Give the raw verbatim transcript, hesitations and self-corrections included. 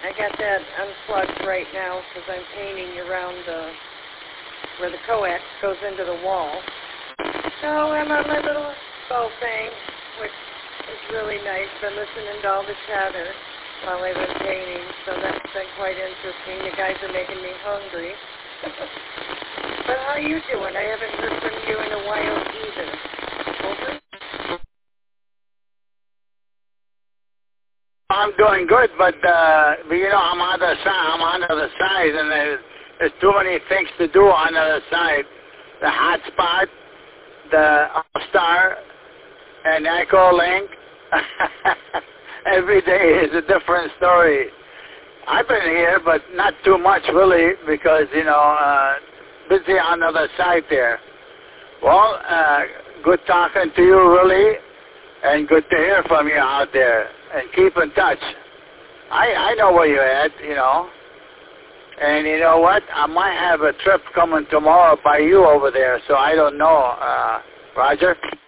I got that unplugged right now because I'm painting around the, where the coax goes into the wall. So I'm on my little bow thing, which is really nice. Been listening to all the chatter while I've been painting, so that's been quite interesting. The guys are making me hungry. But how are you doing? I haven't heard from you in a while either. Over? I'm doing good, but uh, you know, I'm on the side. I'm on the other side, and there's, there's too many things to do on the other side. The hotspot, the All-Star, and Echo Link. Every day is a different story. I've been here, but not too much really, because you know, uh, busy on the other side there. Well, uh, good talking to you, really, and good to hear from you out there. And keep in touch. I I know where you're at, you know. And you know what? I might have a trip coming tomorrow by you over there, so I don't know. Uh, Roger?